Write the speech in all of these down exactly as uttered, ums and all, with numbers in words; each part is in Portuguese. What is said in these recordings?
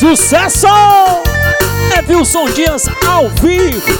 Sucesso! É Wilson Dias ao vivo.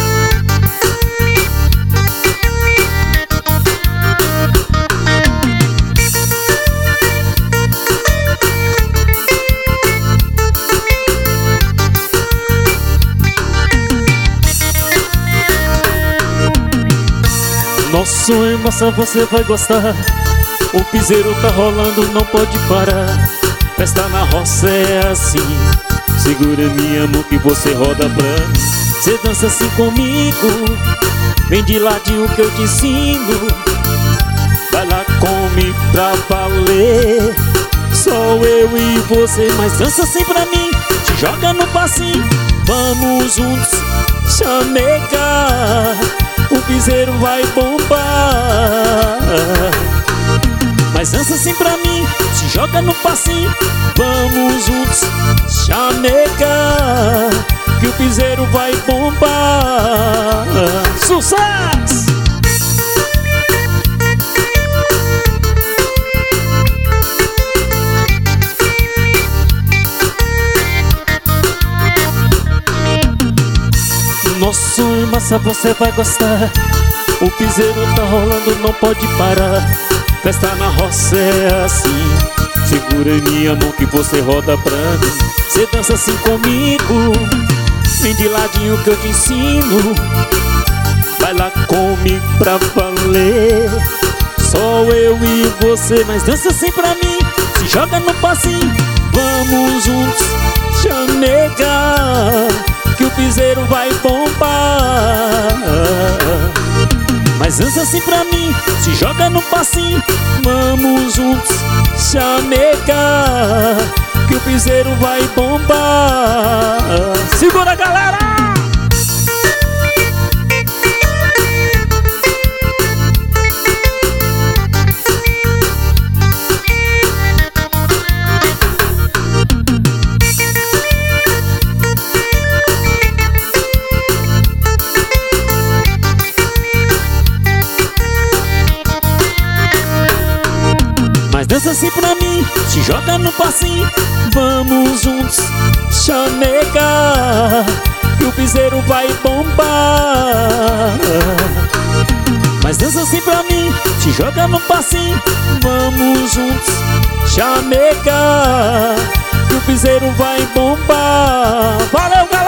Nosso emoção você vai gostar. O piseiro tá rolando, não pode parar. Festa na roça é assim. Segura minha mão que você roda pra mim. Cê dança assim comigo. Vem de ladinho que eu te ensino. Vai lá, come pra valer. Só eu e você, mas dança assim pra mim. Te joga no passinho. Vamos juntos chamegar. O piseiro vai bombar. Mas dança assim pra mim, se joga no passinho. Vamos juntos chamegar, que o piseiro vai bombar. Sucesso! Nosso massa você vai gostar. O piseiro tá rolando, não pode parar. Festa na roça é assim. Segura em minha mão que você roda pra mim. Cê dança assim comigo. Vem de ladinho que eu te ensino. Vai lá, come pra valer. Só eu e você, mas dança assim pra mim. Se joga no passinho. Vamos juntos chamegar, que o piseiro vai bombar. Mas dança assim pra mim, se joga no passinho. Vamos juntos chamegar, que o piseiro vai bombar. Segura, galera! Mas dança assim pra mim, se joga no passinho. Vamos juntos chamegar, que o piseiro vai bombar. Mas dança assim pra mim, se joga no passinho. Vamos juntos chamegar, que o piseiro vai bombar. Valeu, galera!